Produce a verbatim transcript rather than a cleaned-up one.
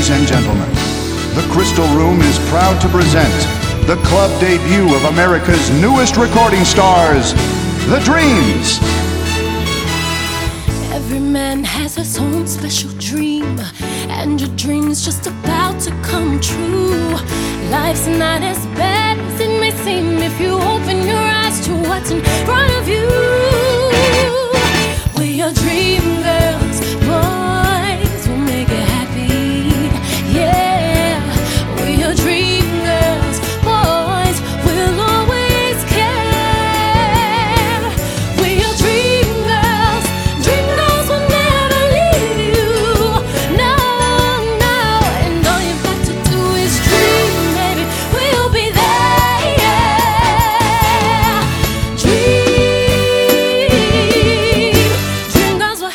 Ladies and gentlemen, the Crystal Room is proud to present the club debut of America's newest recording stars, The Dreams. Every man has his own special dream, and your dream's just about to come true. Life's not as bad as it may seem if you open your eyes to what's in front of you. We're your dreams.